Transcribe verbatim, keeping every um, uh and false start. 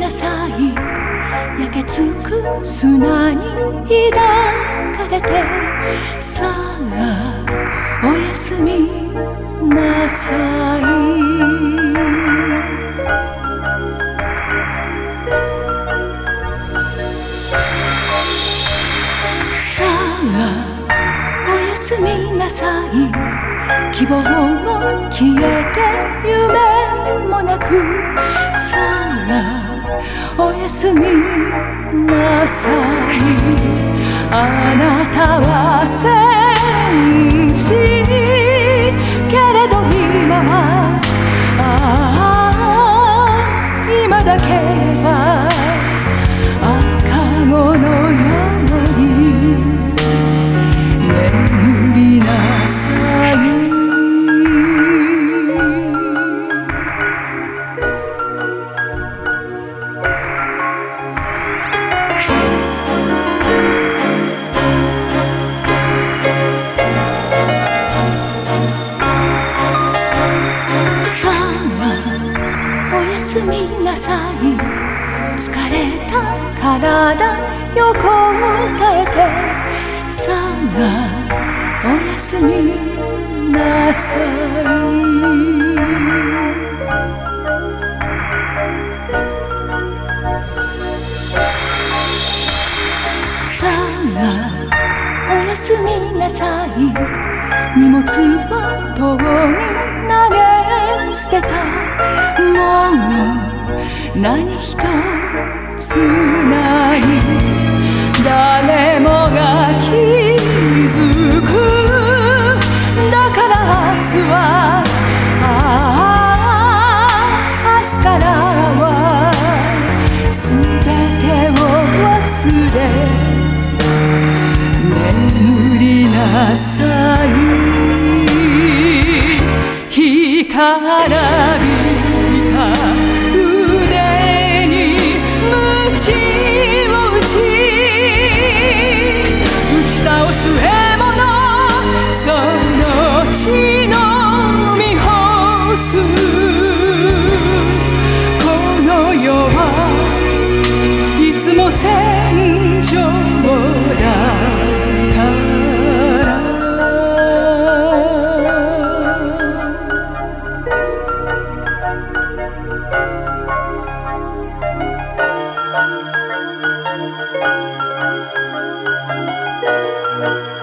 なさい。焼けつく砂に抱かれて、さあおやすみなさい。さあおやすみなさい。希望も消えて夢もなく、さあおやすみなさい。あなたは戦士けれど今は、ああ今だけは赤子のように眠りなさい。おやすみなさい。疲れた体横を耐えて、さあおやすみなさい。さあおやすみなさい。荷物は遠に投げ捨てた。もう何一つない。誰もが気づく。だから明日は、ああ明日からはすべてを忘れ眠りなさい。干からびた腕に鞭を打ち、打ち倒す獲物、その血のみ干す。この世はいつも戦場だから。Thank you.